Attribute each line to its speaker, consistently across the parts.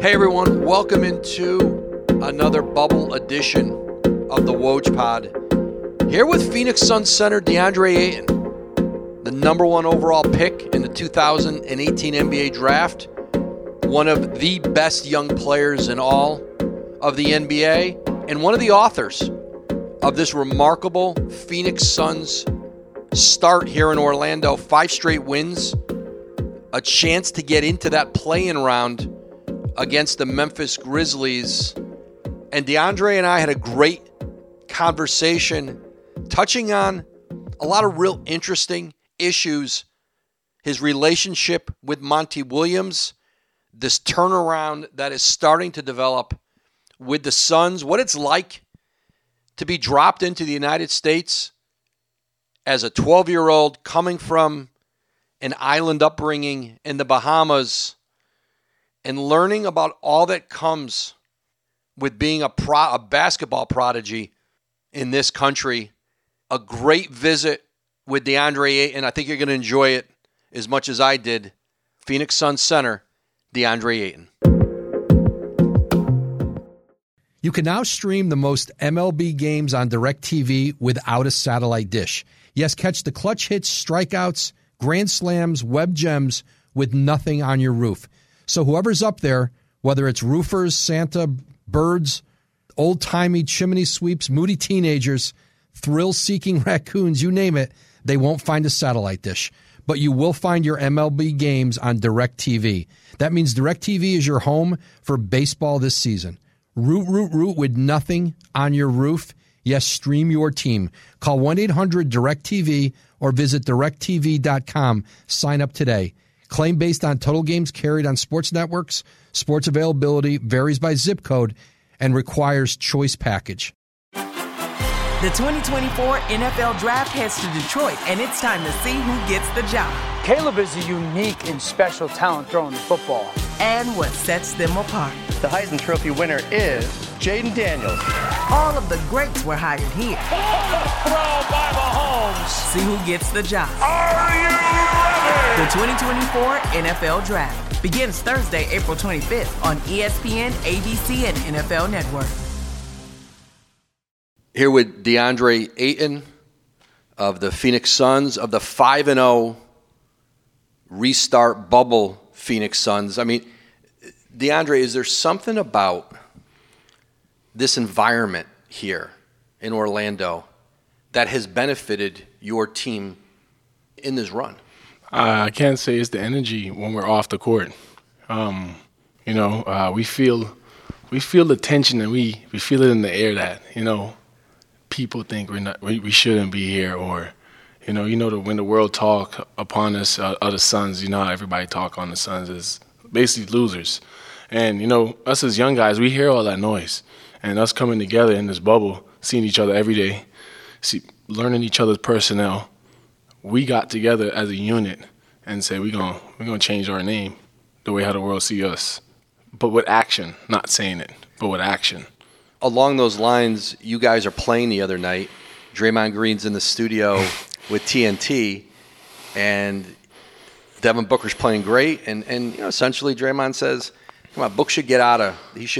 Speaker 1: Hey everyone, welcome into another bubble edition of the Woj Pod. Here with Phoenix Suns center DeAndre Ayton, the number one overall pick in the 2018 NBA draft, one of the best young players in all of the NBA, and one of the authors of this remarkable Phoenix Suns start here in Orlando. 5 straight wins, a chance to get into that play-in round against the Memphis Grizzlies. And DeAndre and I had a great conversation touching on a lot of real interesting issues. His relationship with Monty Williams, this turnaround that is starting to develop with the Suns, what it's like to be dropped into the United States as a 12-year-old coming from an island upbringing in the Bahamas and learning about all that comes with being a basketball prodigy in this country. A great visit with DeAndre Ayton. I think you're going to enjoy it as much as I did. Phoenix Suns center, DeAndre Ayton.
Speaker 2: You can now stream the most MLB games on DirecTV without a satellite dish. Yes, catch the clutch hits, strikeouts, grand slams, web gems with nothing on your roof. So whoever's up there, whether it's roofers, Santa, birds, old-timey chimney sweeps, moody teenagers, thrill-seeking raccoons, you name it, they won't find a satellite dish. But you will find your MLB games on DirecTV. That means DirecTV is your home for baseball this season. Root with nothing on your roof. Yes, stream your team. Call 1-800-DIRECTV or visit directtv.com. Sign up today. Claim based on total games carried on sports networks. Sports availability varies by zip code and requires choice package.
Speaker 3: The 2024 NFL Draft heads to Detroit, and it's time to see who gets the job.
Speaker 4: Caleb is a unique and special talent throwing the football.
Speaker 3: And what sets them apart.
Speaker 5: The Heisman Trophy winner is Jaden Daniels.
Speaker 3: All of the greats were hired here.
Speaker 6: Throw by Mahomes.
Speaker 3: See who gets the job.
Speaker 6: Are you ready?
Speaker 3: The 2024 NFL Draft begins Thursday, April 25th on ESPN, ABC, and NFL Network.
Speaker 1: Here with DeAndre Ayton of the Phoenix Suns, of the 5-0 restart bubble Phoenix Suns. I mean, DeAndre, is there something about this environment here in Orlando that has benefited your team in this run?
Speaker 7: I can't say it's the energy when we're off the court. We feel the tension, and we feel it in the air that, people think we shouldn't be here, or when the world talk upon us, other Suns, how everybody talk on the Suns is basically losers. And us as young guys, we hear all that noise, and us coming together in this bubble, seeing each other every day, learning each other's personnel, we got together as a unit and said we're gonna change our name the way how the world see us, but with action, not saying it, but with action.
Speaker 1: Along those lines, you guys are playing the other night. Draymond Green's in the studio with TNT, and Devin Booker's playing great. And essentially Draymond says, "Come on, Book should get out of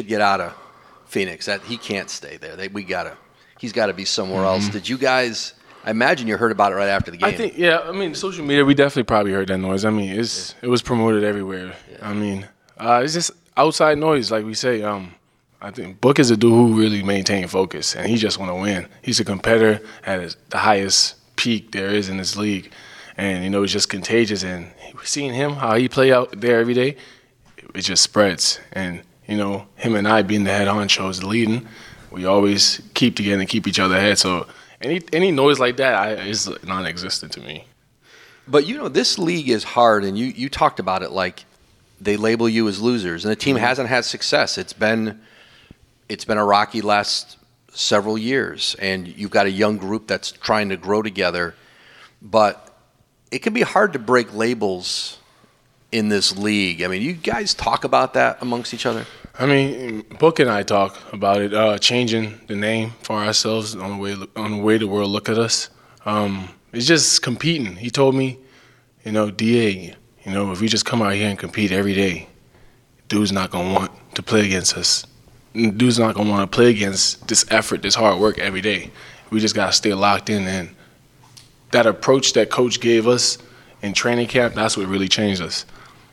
Speaker 1: Phoenix. That he can't stay there. He's got to be somewhere else." Did you guys? I imagine you heard about it right after the game.
Speaker 7: I think, social media, we definitely probably heard that noise. I mean, it was promoted everywhere. Yeah. I mean, it's just outside noise, like we say. I think Book is a dude who really maintains focus, and he just want to win. He's a competitor at the highest peak there is in this league, and it's just contagious. And seeing him, how he play out there every day, it just spreads. And him and I being the head honchos leading, we always keep together and keep each other ahead. So any noise like that is non-existent to me.
Speaker 1: But this league is hard, and you talked about it like they label you as losers, and the team hasn't had success. It's been a rocky last several years, and you've got a young group that's trying to grow together. But it can be hard to break labels in this league. I mean, you guys talk about that amongst each other?
Speaker 7: I mean, Book and I talk about it, changing the name for ourselves on the way the world look at us. It's just competing. He told me, DA, if we just come out here and compete every day, dude's not going to want to play against us. And dudes not going to want to play against this effort, this hard work every day. We just got to stay locked in. And that approach that coach gave us in training camp, that's what really changed us.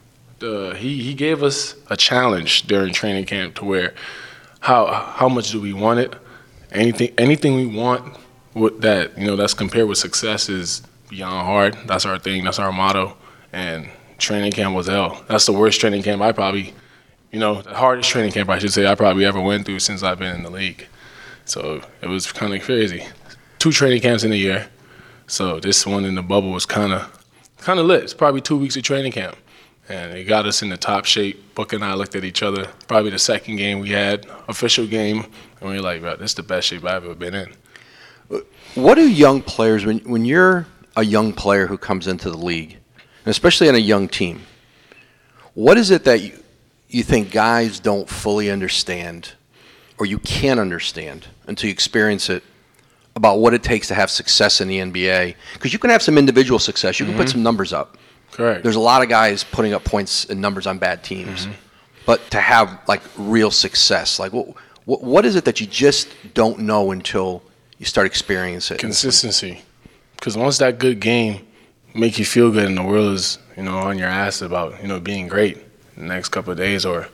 Speaker 7: He gave us a challenge during training camp to where how much do we want it? Anything we want that, that's compared with success is beyond hard. That's our thing. That's our motto. And training camp was hell. That's the worst training camp the hardest training camp, I should say, I probably ever went through since I've been in the league. So it was kind of crazy. 2 training camps in a year. So this one in the bubble was kind of lit. It's probably 2 weeks of training camp. And it got us in the top shape. Book and I looked at each other. Probably the second game we had, official game, and we were like, bro, this is the best shape I've ever been in.
Speaker 1: What do young players, when you're a young player who comes into the league, and especially on a young team, what is it that you think guys don't fully understand or you can't understand until you experience it about what it takes to have success in the NBA? Because you can have some individual success. You can put some numbers up.
Speaker 7: Correct.
Speaker 1: There's a lot of guys putting up points and numbers on bad teams. But to have, real success, what is it that you just don't know until you start experiencing it?
Speaker 7: Consistency. Because once that good game make you feel good and the world is, on your ass about, being great, the next couple of days or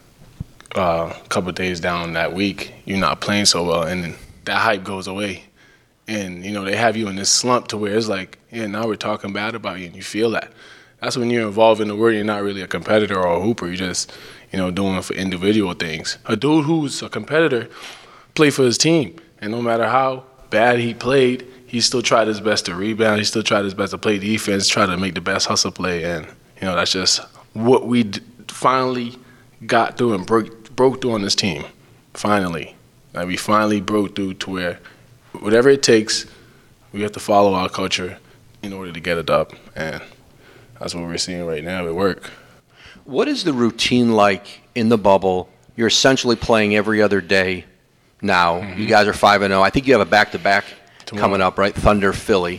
Speaker 7: a couple of days down that week, you're not playing so well, and then that hype goes away. And, they have you in this slump to where it's like, yeah, now we're talking bad about you, and you feel that. That's when you're involved in the world. You're not really a competitor or a hooper. You're just, doing it for individual things. A dude who's a competitor play for his team, and no matter how bad he played, he still tried his best to rebound. He still tried his best to play defense, try to make the best hustle play, and, that's just what we finally got through and broke through on this team, finally. We finally broke through to where whatever it takes, we have to follow our culture in order to get it up. And that's what we're seeing right now at work.
Speaker 1: What is the routine like in the bubble? You're essentially playing every other day now. You guys are 5-0. I think you have a back-to-back coming up, right? Thunder, Philly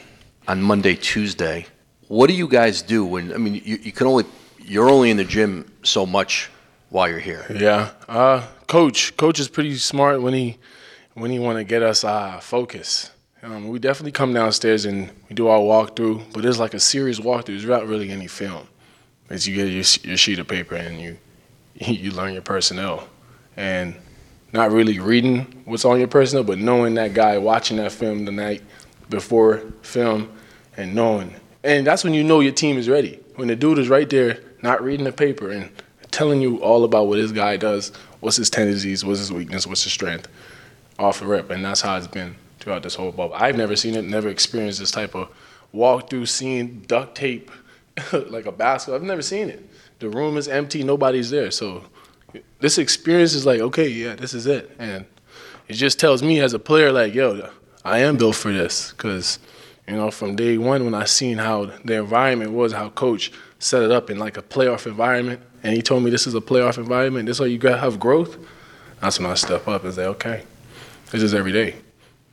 Speaker 1: on Monday, Tuesday. What do you guys do when, you're only in the gym so much while you're here?
Speaker 7: Yeah. Coach is pretty smart when he want to get us focused. We definitely come downstairs and we do our walkthrough, but it's like a serious walkthrough. There's not really any film. It's you get your sheet of paper and you learn your personnel. And not really reading what's on your personnel, but knowing that guy, watching that film the night before film and knowing. And that's when you know your team is ready. When the dude is right there, not reading the paper and telling you all about what his guy does, what's his tendencies, what's his weakness, what's his strength, off the rip. And that's how it's been throughout this whole bubble. I've never seen it, never experienced this type of walkthrough, seeing duct tape like a basketball. I've never seen it. The room is empty, nobody's there. So this experience is like, okay, yeah, this is it. And it just tells me as a player, like, yo, I am built for this. Because, from day one when I seen how the environment was, how coach set it up in like a playoff environment, and he told me this is a playoff environment, this is how you got to have growth, that's when I step up and say, okay, this is every day.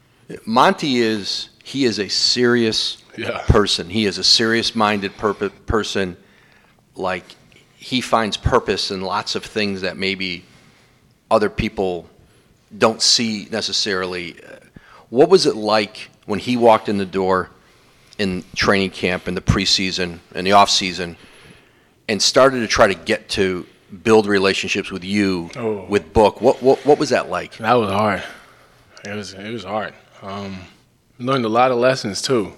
Speaker 1: Monty is a serious person. He is a serious-minded person. Like, he finds purpose in lots of things that maybe other people don't see necessarily. What was it like when he walked in the door in training camp, in the preseason, in the off season, and started to try to get to build relationships with you, with Book? What was that like?
Speaker 7: That was hard. It was hard. Learned a lot of lessons too.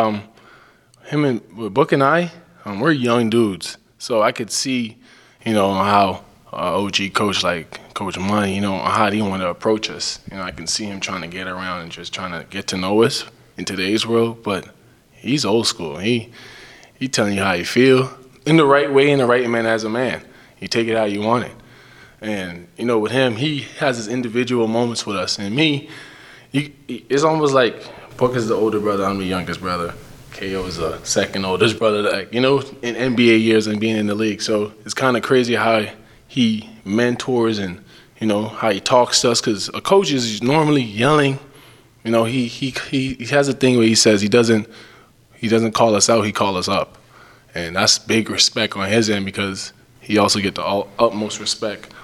Speaker 7: With Book and I, we're young dudes, so I could see, how OG coach like Coach Money, how he want to approach us. I can see him trying to get around and just trying to get to know us in today's world. But he's old school. He telling you how you feel in the right way, in the right manner as a man. You take it how you want it. And with him, he has his individual moments with us. And me, it's almost like Book is the older brother, I'm the youngest brother. KO is the second oldest brother, in NBA years and being in the league. So it's kind of crazy how he mentors and, how he talks to us. Because a coach is normally yelling. He has a thing where he says he doesn't call us out, he calls us up. And that's big respect on his end because he also get the utmost respect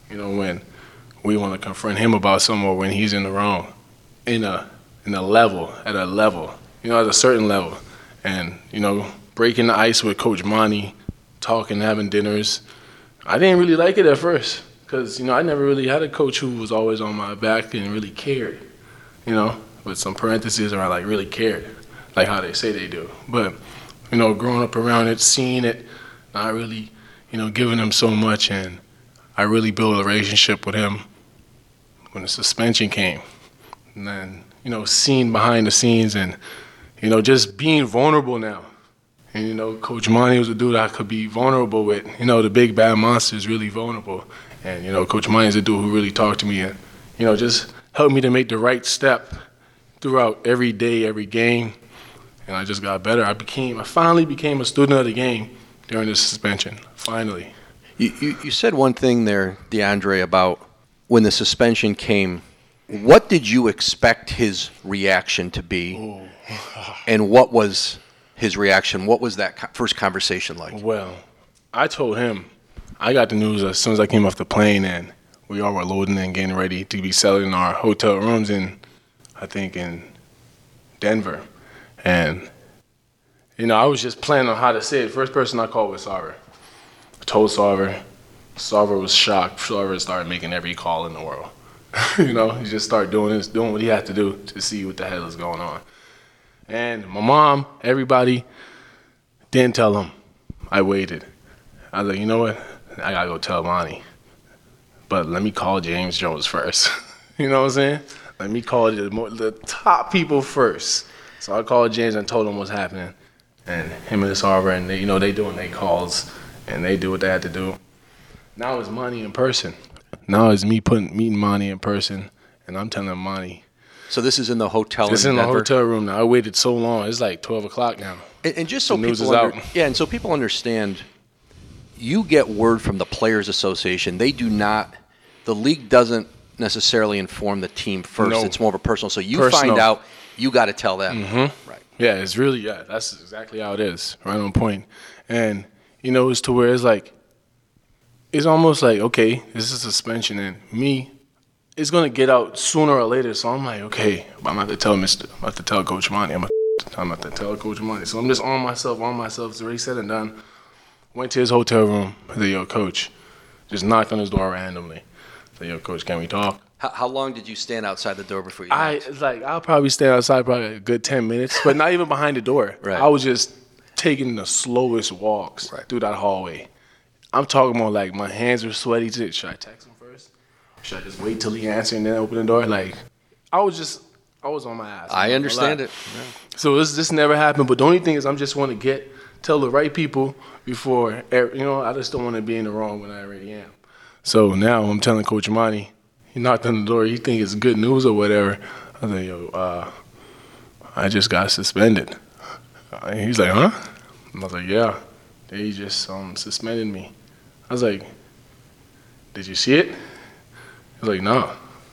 Speaker 7: when we want to confront him about something or when he's in the wrong, at a at a certain level. And, breaking the ice with Coach Monty, talking, having dinners, I didn't really like it at first because, I never really had a coach who was always on my back and really cared, with some parentheses around like really cared, like how they say they do. But, growing up around it, seeing it, not really, giving him so much, and I really built a relationship with him when the suspension came. And then, seeing behind the scenes and, just being vulnerable now. And, Coach Monty was a dude I could be vulnerable with. The big bad monster is really vulnerable. And, Coach Monty is a dude who really talked to me and, just helped me to make the right step throughout every day, every game. And I just got better. I finally became a student of the game during the suspension, finally.
Speaker 1: You said one thing there, DeAndre, about when the suspension came. What did you expect his reaction to be? And what was his reaction? What was that first conversation like?
Speaker 7: Well, I told him, I got the news as soon as I came off the plane, and we all were loading and getting ready to be settling in our hotel rooms in Denver. And, I was just planning on how to say it. First person I called was Sarver. I told Sarver. Sarver was shocked. Sarver started making every call in the world. He just started doing what he had to do to see what the hell is going on. And my mom, everybody, didn't tell him. I waited. I was like, you know what? I got to go tell Monty. But let me call James Jones first. You know what I'm saying? Let me call the top people first. So I called James and told him what's happening. And him and Sarver, and they doing their calls, and they do what they had to do. Now it's Monty in person. Now it's me meeting Monty in person, and I'm telling Monty.
Speaker 1: So this is in the hotel.
Speaker 7: This is in the hotel room now. I waited so long. It's like 12 o'clock now.
Speaker 1: And just so
Speaker 7: the news
Speaker 1: people
Speaker 7: is out.
Speaker 1: Yeah, and so people understand, you get word from the Players Association. They do not. The league doesn't necessarily inform the team first.
Speaker 7: No.
Speaker 1: It's more of a personal. So you find out, you got to tell them.
Speaker 7: Mm-hmm.
Speaker 1: Right.
Speaker 7: Yeah, it's really, that's exactly how it is. Right on point. And, it's to where it's like, it's almost like, okay, this is suspension, and it's going to get out sooner or later. So I'm like, okay, I'm about to tell Coach Monty. I'm about to tell Coach Monty. So I'm just on myself. It's already said and done. Went to his hotel room. I said, yo, Coach. Just knocked on his door randomly. I said, yo, Coach, can we talk?
Speaker 1: How long did you stand outside the door before you knocked?
Speaker 7: I'll probably stand outside probably a good 10 minutes, but not even behind the door.
Speaker 1: Right.
Speaker 7: I was just taking the slowest walks through that hallway. I'm talking about like my hands were sweaty. Should I text him first? Should I just wait till he answers and then open the door? Like, I was on my ass.
Speaker 1: I understand it.
Speaker 7: Yeah. So this never happened. But the only thing is, I just want to tell the right people before. I just don't want to be in the wrong when I already am. So now I'm telling Coach Monty. He knocked on the door. He think it's good news or whatever. I was like, yo, I just got suspended. And he's like, huh? I was like, yeah. They just suspended me. I was like, did you see it? He was like, no.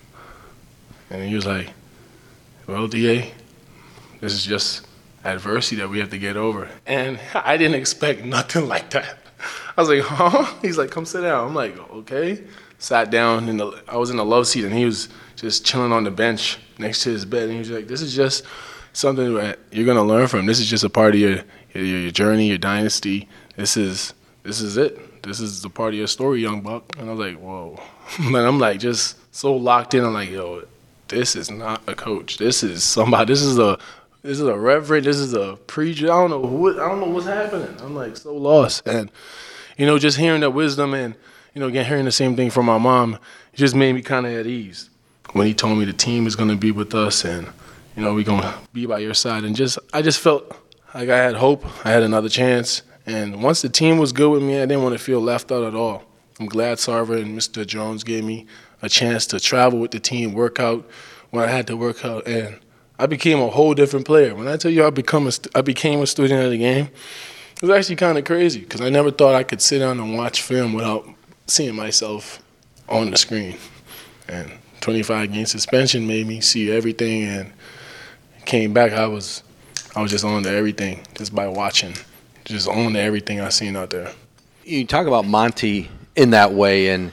Speaker 7: And he was like, well, DA, this is just adversity that we have to get over. And I didn't expect nothing like that. I was like, huh? He's like, come sit down. I'm like, okay. Sat down. I was in the love seat, and he was just chilling on the bench next to his bed. And he was like, this is just something that you're going to learn from. This is just a part of your journey, your dynasty. This is it. This is the part of your story, young buck. And I was like, whoa. And I'm like just so locked in. I'm like, yo, this is not a coach. This is somebody. This is a reverend. This is a preacher. I don't know what's happening. I'm like so lost. And, just hearing that wisdom and, again, hearing the same thing from my mom, it just made me kind of at ease. When he told me the team is going to be with us and, we're going to be by your side. And I just felt like I had hope. I had another chance. And once the team was good with me, I didn't want to feel left out at all. I'm glad Sarver and Mr. Jones gave me a chance to travel with the team, work out when I had to work out, and I became a whole different player. When I tell you I became a student of the game, it was actually kind of crazy because I never thought I could sit down and watch film without seeing myself on the screen. And 25-game suspension made me see everything, and came back, I was just on to everything just by watching. Just on to everything I seen out there.
Speaker 1: You talk about Monty in that way, and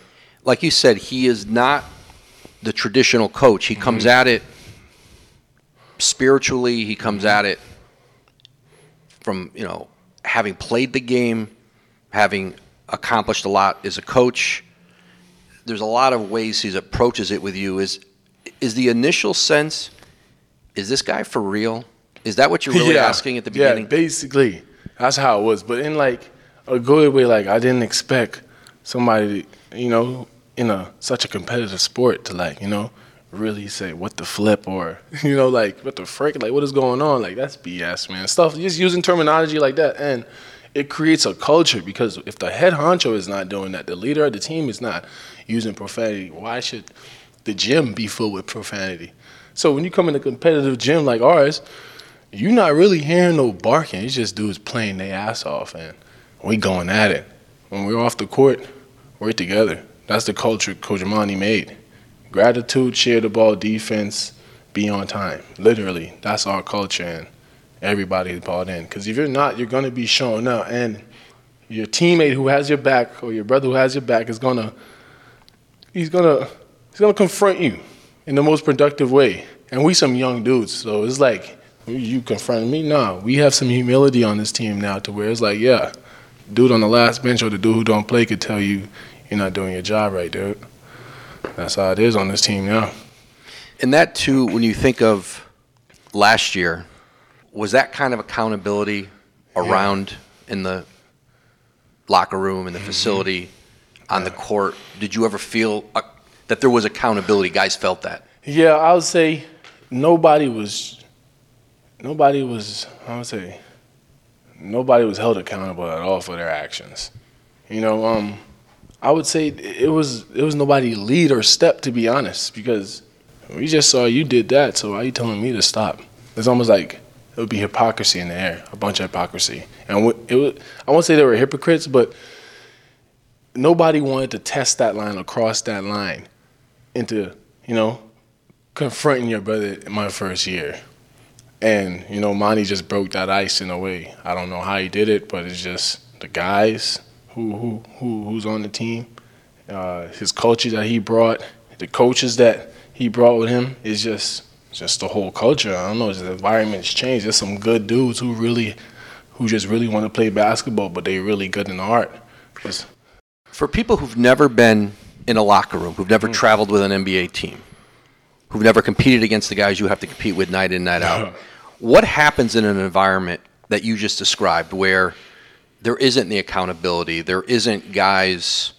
Speaker 1: like you said, he is not the traditional coach. He comes at it spiritually. He comes at it from, having played the game, having accomplished a lot as a coach. There's a lot of ways he approaches it with you. Is the initial sense, is this guy for real? Is that what you're really asking at the beginning?
Speaker 7: Yeah, basically. That's how it was. But in like a good way, like I didn't expect somebody, in such a competitive sport to really say what the flip or, what the frick, like what is going on? Like that's BS, man. Stuff, just using terminology like that. And it creates a culture because if the head honcho is not doing that, the leader of the team is not using profanity, why should the gym be filled with profanity? So when you come in a competitive gym like ours, you're not really hearing no barking. It's just dudes playing their ass off, and we going at it. When we're off the court, we're together. That's the culture Coach Monty made. Gratitude, share the ball, defense, be on time. Literally, that's our culture, and everybody's bought in. Because if you're not, you're going to be showing up, and your teammate who has your back or your brother who has your back is he's gonna confront you in the most productive way. And we some young dudes, so it's like, you confronting me? No, we have some humility on this team now to where it's like, yeah, dude on the last bench or the dude who don't play could tell you you're not doing your job right, dude. That's how it is on this team now.
Speaker 1: And that, too, when you think of last year, was that kind of accountability around in the locker room, in the facility, on the court? Did you ever feel that there was accountability? Guys felt that?
Speaker 7: Yeah, I would say nobody was held accountable at all for their actions. I would say it was nobody lead or step, to be honest, because we just saw you did that, so why are you telling me to stop? It's almost like it would be hypocrisy in the air, a bunch of hypocrisy. And I won't say they were hypocrites, but nobody wanted to test that line or cross that line into, confronting your brother in my first year. And, Monty just broke that ice in a way. I don't know how he did it, but it's just the guys who's on the team, his culture that he brought, the coaches that he brought with him is just the whole culture. I don't know, the environment's changed. There's some good dudes who just really want to play basketball, but they're really good in the art.
Speaker 1: For people who've never been in a locker room, who've never traveled with an NBA team, who've never competed against the guys you have to compete with night in, night out, what happens in an environment that you just described where there isn't the accountability, there isn't guys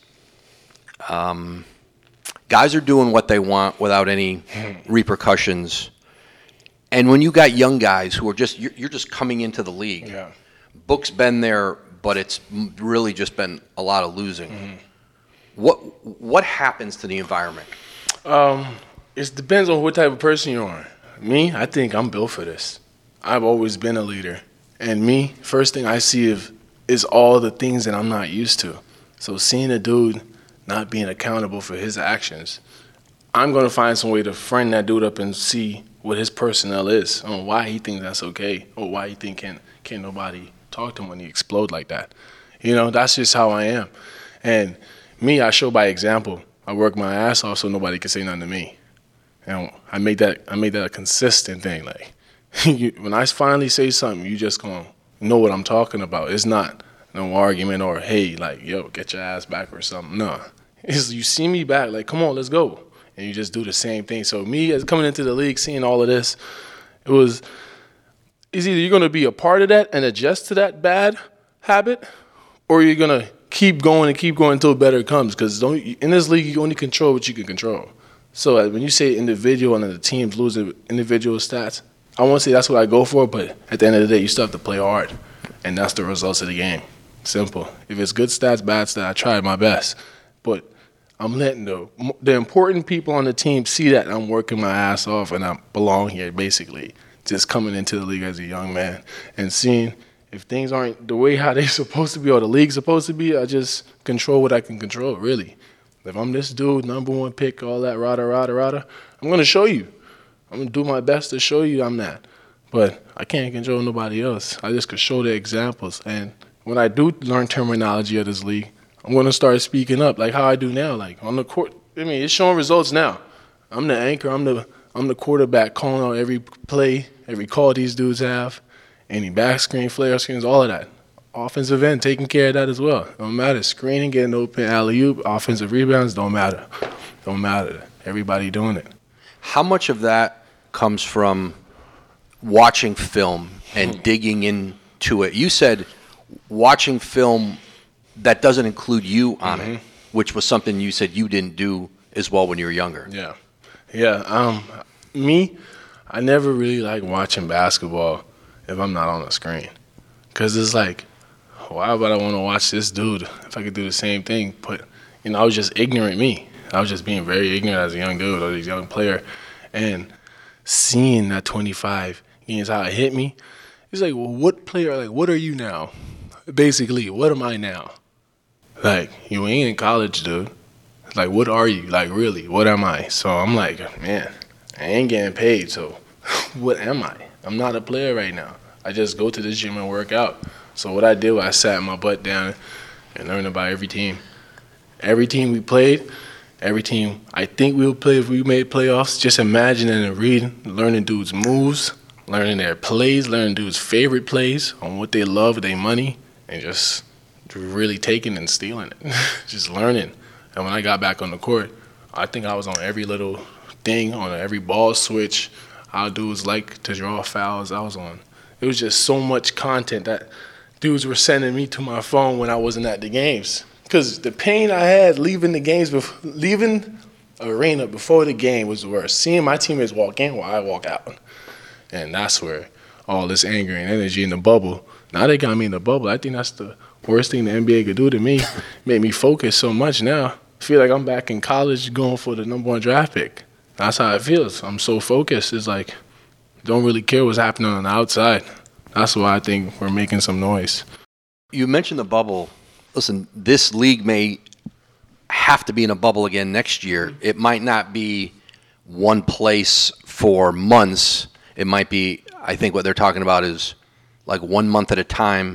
Speaker 1: are doing what they want without any repercussions, and when you got young guys who are you're just coming into the league, Book's been there, but it's really just been a lot of losing. What happens to the environment?
Speaker 7: It depends on what type of person you are. Me, I think I'm built for this. I've always been a leader. And me, first thing I see is all the things that I'm not used to. So seeing a dude not being accountable for his actions, I'm going to find some way to friend that dude up and see what his personnel is, on why he thinks that's okay, or why he think can't nobody talk to him when he explode like that. That's just how I am. And me, I show by example. I work my ass off so nobody can say nothing to me. And I made that a consistent thing. Like, when I finally say something, you just gonna know what I'm talking about. It's not no argument or, hey, like, yo, get your ass back or something. No. It's you see me back, like, come on, let's go. And you just do the same thing. So me, as coming into the league, seeing all of this, it's either you're going to be a part of that and adjust to that bad habit, or you're going to keep going until better comes. Because in this league, you only control what you can control. So when you say individual and the teams losing individual stats, I won't say that's what I go for, but at the end of the day, you still have to play hard. And that's the results of the game. Simple. If it's good stats, bad stats, I tried my best. But I'm letting the important people on the team see that I'm working my ass off and I belong here, basically. Just coming into the league as a young man and seeing if things aren't the way how they're supposed to be or the league's supposed to be, I just control what I can control, really. If I'm this dude, number one pick, all that rada, I'm going to show you. I'm going to do my best to show you I'm that. But I can't control nobody else. I just can show the examples. And when I do learn terminology of this league, I'm going to start speaking up like how I do now. Like on the court, I mean, it's showing results now. I'm the anchor. I'm the quarterback calling out every play, every call these dudes have, any back screen, flare screens, all of that. Offensive end, taking care of that as well. Don't matter. Screening, getting open, alley-oop, offensive rebounds, don't matter. Don't matter. Everybody doing it.
Speaker 1: How much of that comes from watching film and digging into it? You said watching film that doesn't include you on it, which was something you said you didn't do as well when you were younger.
Speaker 7: Yeah. Me, I never really like watching basketball if I'm not on the screen. Because it's like, why would I want to watch this dude if I could do the same thing? But, I was just ignorant me. I was just being very ignorant as a young dude or a young player. And seeing that 25 games, how it hit me, it's like, well, what are you now? Basically, what am I now? Like, you ain't in college, dude. Like, what are you? Like, really, what am I? So I'm like, man, I ain't getting paid, so what am I? I'm not a player right now. I just go to the gym and work out. So what I did was I sat my butt down and learned about every team. Every team we played, every team I think we'll play if we made playoffs, just imagining and reading, learning dudes' moves, learning their plays, learning dudes' favorite plays, on what they love, their money, and just really taking and stealing it, just learning. And when I got back on the court, I think I was on every little thing, on every ball switch, how dudes like to draw fouls. I was on. It was just so much content that dudes were sending me to my phone when I wasn't at the games. Because the pain I had leaving the games, leaving arena before the game was the worst. Seeing my teammates walk in while I walk out. And that's where all this anger and energy in the bubble, now they got me in the bubble. I think that's the worst thing the NBA could do to me. Made me focus so much now. I feel like I'm back in college going for the #1 draft pick. That's how it feels. I'm so focused. It's like, don't really care what's happening on the outside. That's why I think we're making some noise.
Speaker 1: You mentioned the bubble. Listen, this league may have to be in a bubble again next year. It might not be one place for months. It might be, I think what they're talking about is like 1 month at a time,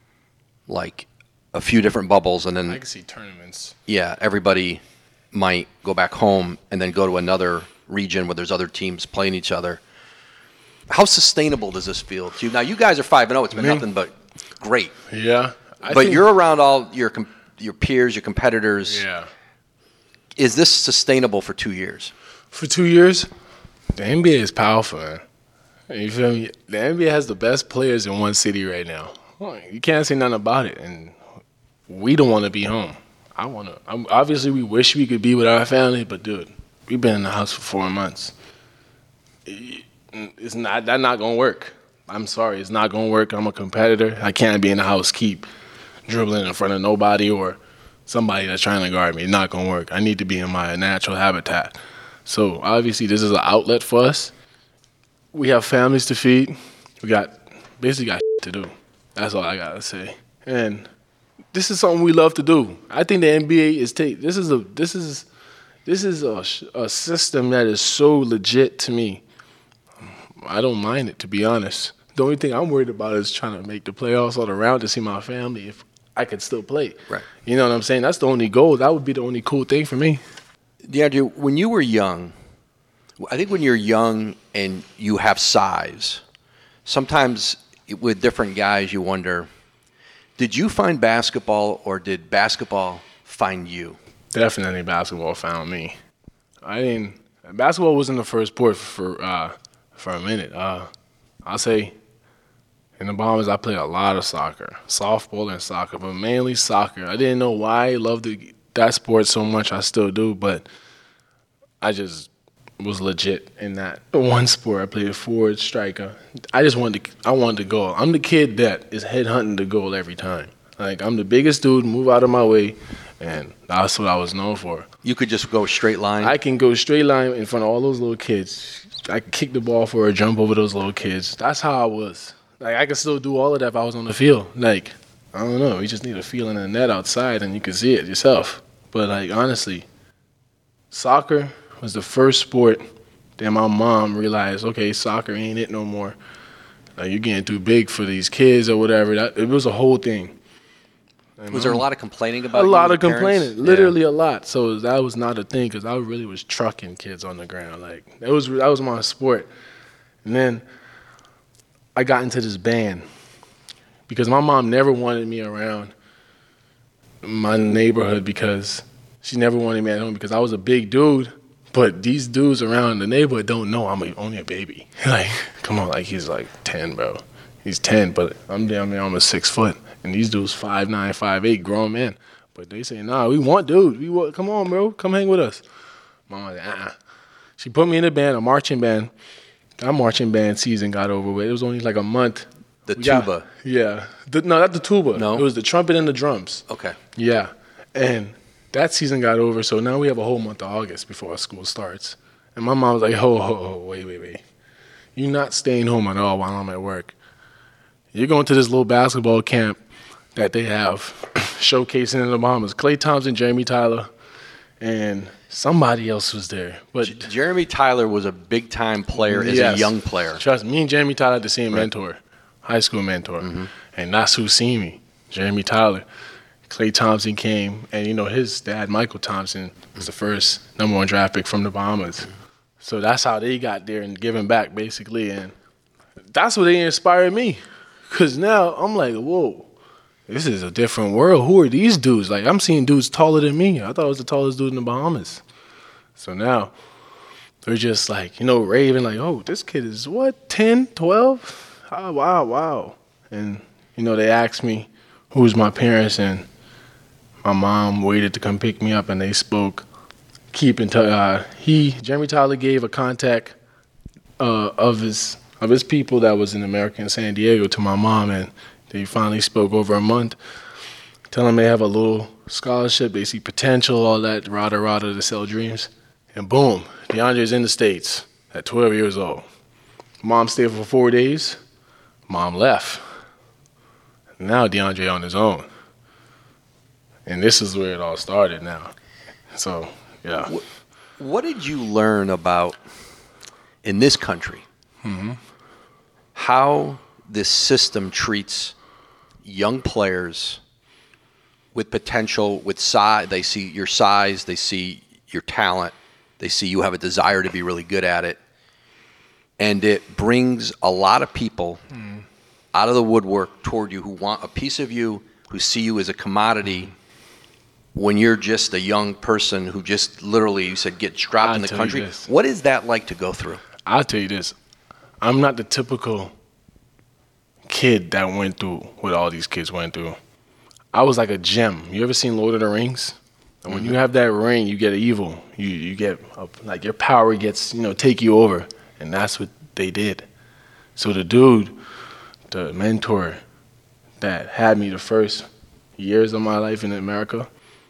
Speaker 1: like a few different bubbles, and then
Speaker 7: I can see tournaments.
Speaker 1: Yeah, everybody might go back home and then go to another region where there's other teams playing each other. How sustainable does this feel to you? Now, you guys are 5-0. It's been nothing but great.
Speaker 7: Yeah.
Speaker 1: But you're around all your peers, your competitors.
Speaker 7: Yeah.
Speaker 1: Is this sustainable for 2 years?
Speaker 7: For 2 years, the NBA is powerful, man. You feel me? The NBA has the best players in one city right now. You can't say nothing about it. And we don't want to be home. Obviously, we wish we could be with our family, but, dude, we've been in the house for 4 months. That's not going to work. I'm sorry. It's not going to work. I'm a competitor. I can't be in the house, keep dribbling in front of nobody or somebody that's trying to guard me. It's not going to work. I need to be in my natural habitat. So, obviously, this is an outlet for us. We have families to feed. We basically got to do. That's all I got to say. And this is something we love to do. I think the NBA this is a system that is so legit to me. I don't mind it, to be honest. The only thing I'm worried about is trying to make the playoffs all around to see my family if I could still play.
Speaker 1: Right.
Speaker 7: You know what I'm saying? That's the only goal. That would be the only cool thing for me.
Speaker 1: DeAndre, when you were young, I think when you're young and you have size, sometimes with different guys you wonder, did you find basketball or did basketball find you?
Speaker 7: Definitely basketball found me. Basketball wasn't the first sport for a minute. I'll say in the Bombers I played a lot of soccer, softball and soccer, but mainly soccer. I didn't know why I loved that sport so much. I still do, but I just was legit in that one sport. I played forward, striker. I wanted to go. I'm the kid that is headhunting the goal every time. Like, I'm the biggest dude, move out of my way, and that's what I was known for.
Speaker 1: You could just go straight line?
Speaker 7: I can go straight line in front of all those little kids. I could kick the ball for a jump over those little kids. That's how I was. Like, I could still do all of that if I was on the field. Like, I don't know. You just need a feel in the net outside, and you can see it yourself. But, like, honestly, soccer was the first sport that my mom realized, okay, soccer ain't it no more. Like, you're getting too big for these kids or whatever. It was a whole thing.
Speaker 1: Was there a lot of complaining about
Speaker 7: a
Speaker 1: you
Speaker 7: lot
Speaker 1: as
Speaker 7: of
Speaker 1: a parent?
Speaker 7: complaining, literally a lot. So that was not a thing because I really was trucking kids on the ground. Like that was my sport. And then I got into this band because my mom never wanted me around my neighborhood because she never wanted me at home because I was a big dude. But these dudes around the neighborhood don't know I'm only a baby. Like, come on, like he's like 10, bro. He's 10, but I'm damn near almost 6 foot. And these dudes 5'9", 5'8", grown men. But they say, nah, we want dudes. Come on, bro. Come hang with us. Mama was like, She put me in a band, a marching band. Our marching band season got over with. It was only like a month.
Speaker 1: The tuba.
Speaker 7: Yeah. No, not the tuba.
Speaker 1: No?
Speaker 7: It was the trumpet and the drums.
Speaker 1: Okay.
Speaker 7: Yeah. And that season got over, so now we have a whole month of August before our school starts. And my mom was like, wait. You're not staying home at all while I'm at work. You're going to this little basketball camp that they have showcasing in the Bahamas. Klay Thompson, Jeremy Tyler, and somebody else was there. But
Speaker 1: Jeremy Tyler was a big-time player as a young player.
Speaker 7: Trust me and Jeremy Tyler had the same mentor, high school mentor. Mm-hmm. And that's who seen me, Jeremy Tyler. Klay Thompson came, and, his dad, Michael Thompson, was the first #1 draft pick from the Bahamas. So that's how they got there and giving back, basically. And that's what they inspired me. Because now I'm like, whoa, this is a different world. Who are these dudes? Like, I'm seeing dudes taller than me. I thought I was the tallest dude in the Bahamas. So now they're just like, raving like, oh, this kid is what, 10, 12? Oh, wow. And, they asked me who's my parents, and my mom waited to come pick me up, and they spoke. Keep in touch. Jeremy Tyler gave a contact of his people that was in America in San Diego to my mom, and they finally spoke over a month, telling me they have a little scholarship, they see potential, all that, rada to sell dreams. And boom, DeAndre's in the States at 12 years old. Mom stayed for 4 days. Mom left. Now DeAndre on his own. And this is where it all started now. So, yeah.
Speaker 1: What did you learn about, in this country, how this system treats young players with potential, with size? They see your size, they see your talent, they see you have a desire to be really good at it. And it brings a lot of people out of the woodwork toward you who want a piece of you, who see you as a commodity when you're just a young person who just literally, you said, gets dropped in the country. What is that like to go through?
Speaker 7: I'll tell you this. I'm not the typical kid that went through what all these kids went through. I was like a gem. You ever seen Lord of the Rings? And when you have that ring, you get evil. You get, like, your power gets, take you over. And that's what they did. So the dude, the mentor that had me the first years of my life in America,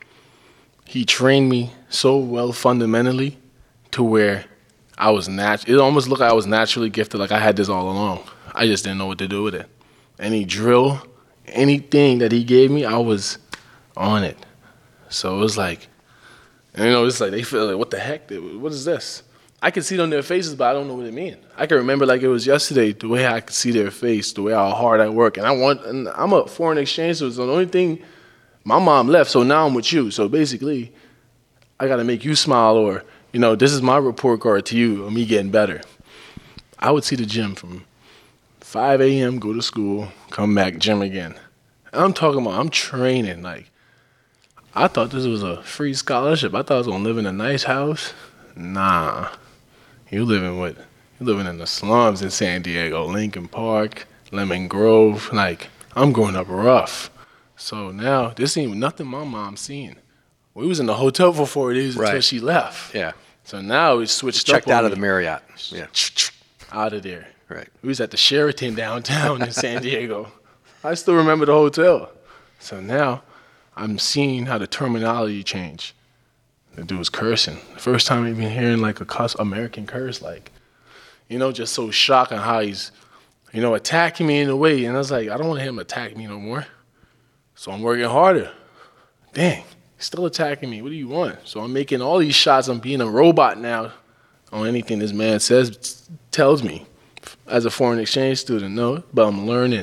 Speaker 7: he trained me so well fundamentally to where I was it almost looked like I was naturally gifted, like I had this all along. I just didn't know what to do with it. Any drill, anything that he gave me, I was on it. So it was like, it's like they feel like, what the heck? What is this? I could see it on their faces, but I don't know what it means. I can remember like it was yesterday, the way I could see their face, the way how hard I work. And I'm a foreign exchange, so it's the only thing. My mom left, so now I'm with you. So basically, I got to make you smile, or, this is my report card to you of me getting better. I would see the gym from 5 a.m., go to school, come back, gym again. I'm talking about I'm training. Like, I thought this was a free scholarship. I thought I was going to live in a nice house. Nah. You're living in the slums in San Diego, Lincoln Park, Lemon Grove. Like, I'm growing up rough. So now, this ain't nothing my mom's seen. We was in the hotel for 4 days until she left.
Speaker 1: Yeah.
Speaker 7: So now we switched
Speaker 1: checked
Speaker 7: up
Speaker 1: out of the Marriott. Yeah.
Speaker 7: Out of there.
Speaker 1: Right.
Speaker 7: We was at the Sheraton downtown in San Diego. I still remember the hotel. So now I'm seeing how the terminology changed. The dude was cursing. The first time I've been hearing like a American curse, like, just so shocking how he's, attacking me in a way. And I was like, I don't want him to attack me no more. So I'm working harder. Dang, he's still attacking me. What do you want? So I'm making all these shots. I'm being a robot now on anything this man tells me. As a foreign exchange student, no, but I'm learning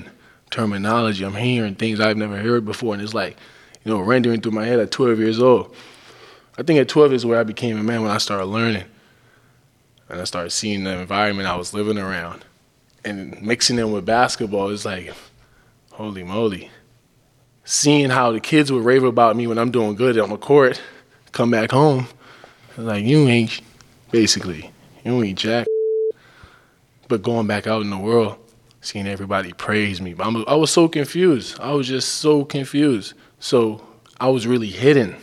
Speaker 7: terminology. I'm hearing things I've never heard before, and it's like, rendering through my head at 12 years old. I think at 12 is where I became a man, when I started learning. And I started seeing the environment I was living around. And mixing it with basketball is like, holy moly. Seeing how the kids would rave about me when I'm doing good on the court, come back home, it's like, you ain't jack. But going back out in the world, seeing everybody praise me. I was so confused. I was just so confused. So I was really hidden.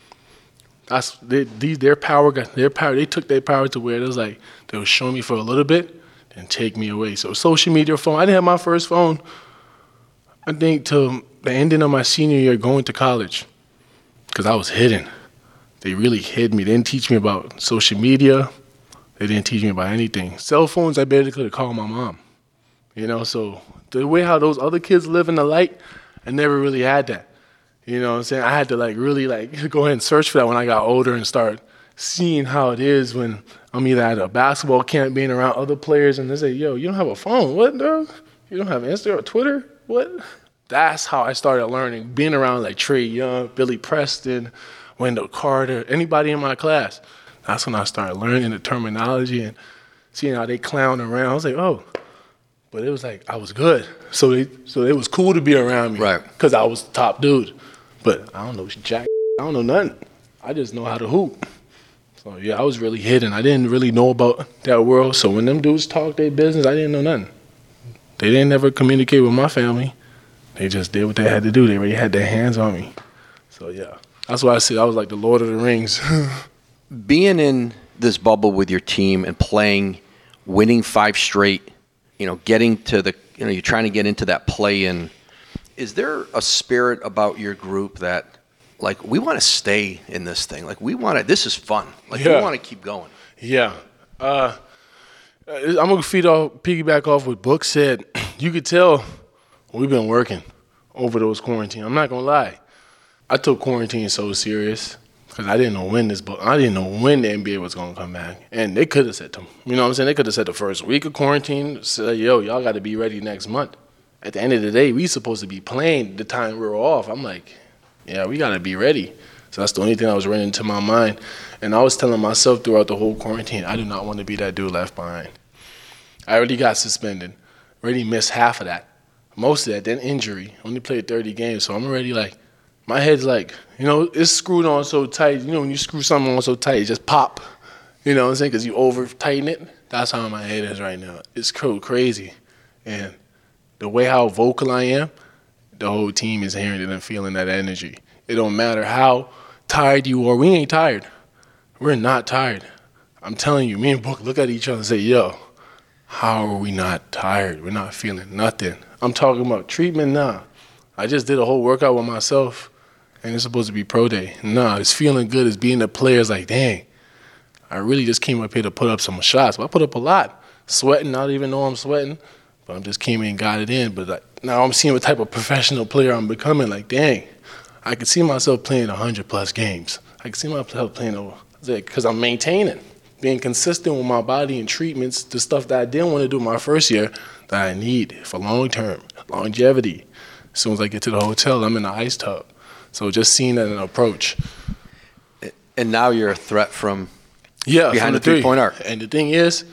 Speaker 7: Their power. They took their power to where it was like they would show me for a little bit and take me away. So social media phone. I didn't have my first phone, I think, till the ending of my senior year going to college, because I was hidden. They really hid me. They didn't teach me about social media. They didn't teach me about anything. Cell phones, I barely could have called my mom. So the way how those other kids live in the light, I never really had that. You know what I'm saying? I had to really go ahead and search for that when I got older and start seeing how it is when I'm either at a basketball camp being around other players and they say, yo, you don't have a phone. What, dog? You don't have Instagram or Twitter? What? That's how I started learning, being around like Trae Young, Billy Preston, Wendell Carter, anybody in my class. That's when I started learning the terminology and seeing how they clown around. I was like, oh. But it was like I was good. So it was cool to be around me.
Speaker 1: Right.
Speaker 7: Because I was the top dude. But I don't know jack. I don't know nothing. I just know how to hoop. So, yeah, I was really hidden. I didn't really know about that world. So when them dudes talked their business, I didn't know nothing. They didn't ever communicate with my family. They just did what they had to do. They already had their hands on me. So, yeah. That's why I said I was like the Lord of the Rings.
Speaker 1: Being in this bubble with your team and playing, winning 5 straight, getting to the, you're trying to get into that play-in. Is there a spirit about your group that, we want to stay in this thing? This is fun. We want to keep going.
Speaker 7: Yeah. I'm going to piggyback off what Book said. You could tell we've been working over those quarantine. I'm not going to lie. I took quarantine so serious because I didn't know when the NBA was going to come back. And they could have said they could have said the first week of quarantine, said, yo, y'all got to be ready next month. At the end of the day, we supposed to be playing the time we were off. I'm like, yeah, we got to be ready. So that's the only thing that was running into my mind. And I was telling myself throughout the whole quarantine, I do not want to be that dude left behind. I already got suspended. Already missed half of that. Most of that, then injury. Only played 30 games, so I'm already my head's it's screwed on so tight. When you screw something on so tight, it just pop. You know what I'm saying? Because you over-tighten it. That's how my head is right now. It's crazy. And the way how vocal I am, the whole team is hearing it and feeling that energy. It don't matter how tired you are. We ain't tired. We're not tired. I'm telling you, me and Book look at each other and say, yo, how are we not tired? We're not feeling nothing. I'm talking about treatment now. I just did a whole workout with myself, and it's supposed to be pro day. Nah, it's feeling good. It's being the players like, dang, I really just came up here to put up some shots. But I put up a lot. Sweating, not even know I'm sweating. But I just came in and got it in. But now I'm seeing what type of professional player I'm becoming. Dang, I could see myself playing 100-plus games. I could see myself playing over, because I'm maintaining, being consistent with my body and treatments, the stuff that I didn't want to do my first year that I need for long-term, longevity. As soon as I get to the hotel, I'm in the ice tub. So just seeing that an approach.
Speaker 1: And now you're a threat from
Speaker 7: behind
Speaker 1: the three-point arc.
Speaker 7: And the thing is,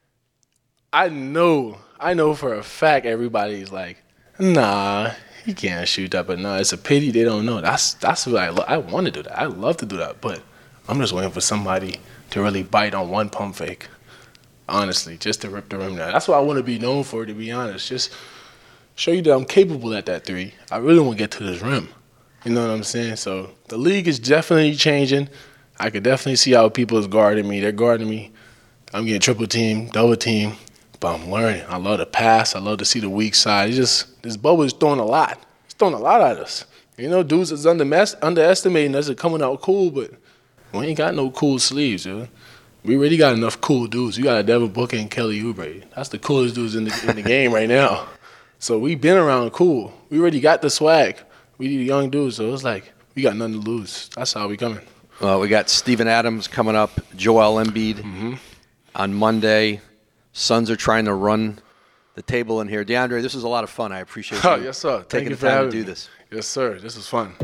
Speaker 7: I know for a fact everybody's like, nah, he can't shoot that. But nah, it's a pity they don't know. That's what I want to do that. I love to do that. But I'm just waiting for somebody to really bite on one pump fake, honestly, just to rip the rim down. That's what I want to be known for, to be honest. Just show you that I'm capable at that three. I really want to get to this rim. You know what I'm saying? So the league is definitely changing. I could definitely see how people is guarding me. They're guarding me. I'm getting triple team, double team. But I'm learning. I love to pass. I love to see the weak side. This bubble is throwing a lot. It's throwing a lot at us. Dudes is underestimating us and coming out cool, but we ain't got no cool sleeves, dude. We already got enough cool dudes. We got Devin Booker and Kelly Oubre. That's the coolest dudes in the game right now. So we been around cool. We already got the swag. We need young dudes, so it's we got nothing to lose. That's how we coming.
Speaker 1: Well, we got Steven Adams coming up, Joel Embiid on Monday. Suns are trying to run the table in here. DeAndre, this was a lot of fun. I appreciate
Speaker 7: Oh,
Speaker 1: you
Speaker 7: yes, sir.
Speaker 1: taking
Speaker 7: you
Speaker 1: the
Speaker 7: for
Speaker 1: time to
Speaker 7: having
Speaker 1: do
Speaker 7: me.
Speaker 1: this.
Speaker 7: Yes, sir. This was fun.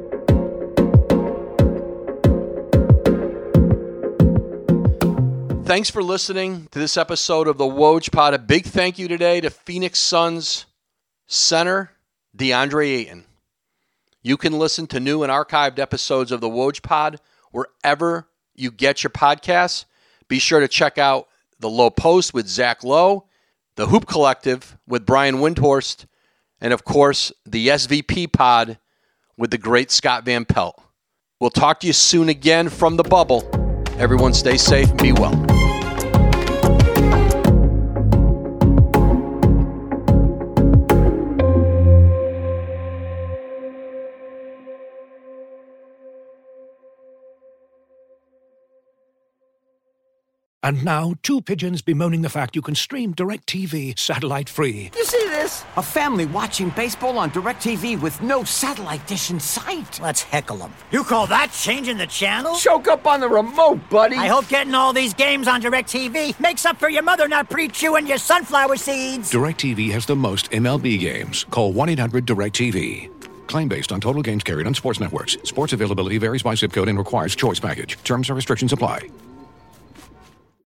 Speaker 1: Thanks for listening to this episode of the Woj Pod. A big thank you today to Phoenix Suns center DeAndre Ayton. You can listen to new and archived episodes of the Woj Pod wherever you get your podcasts. Be sure to check out The Low Post with Zach Lowe, The Hoop Collective with Brian Windhorst, and of course, the SVP Pod with the great Scott Van Pelt. We'll talk to you soon again from the bubble. Everyone stay safe and be well.
Speaker 8: And now, two pigeons bemoaning the fact you can stream DirecTV satellite-free.
Speaker 9: You see this? A family watching baseball on DirecTV with no satellite dish in sight.
Speaker 10: Let's heckle them. You call that changing the channel?
Speaker 9: Choke up on the remote, buddy.
Speaker 10: I hope getting all these games on DirecTV makes up for your mother not pre-chewing your sunflower seeds.
Speaker 8: DirecTV has the most MLB games. Call 1-800-DirecTV. Claim based on total games carried on sports networks. Sports availability varies by zip code and requires choice package. Terms and restrictions apply.